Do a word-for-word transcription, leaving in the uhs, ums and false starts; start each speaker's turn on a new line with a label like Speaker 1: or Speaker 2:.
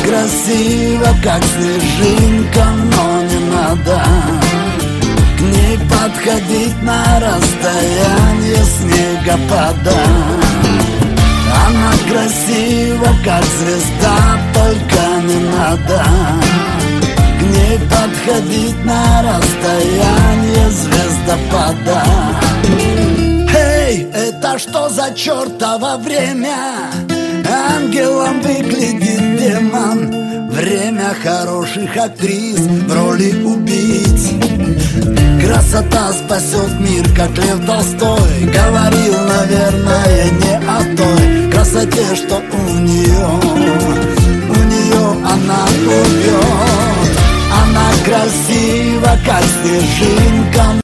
Speaker 1: красива, как снежинка, но не надо к ней подходить на расстояние снегопада. Она красива, как звезда, только не надо к ней подходить на расстояние звездопада. Эй, это что за чертово время? Ангелом выглядит демон. Время хороших актрис в роли убийц. Красота спасет мир, как Лев Толстой говорил, наверное, не о той красоте, что у нее, у нее она убьет. Она красива, как снежинка.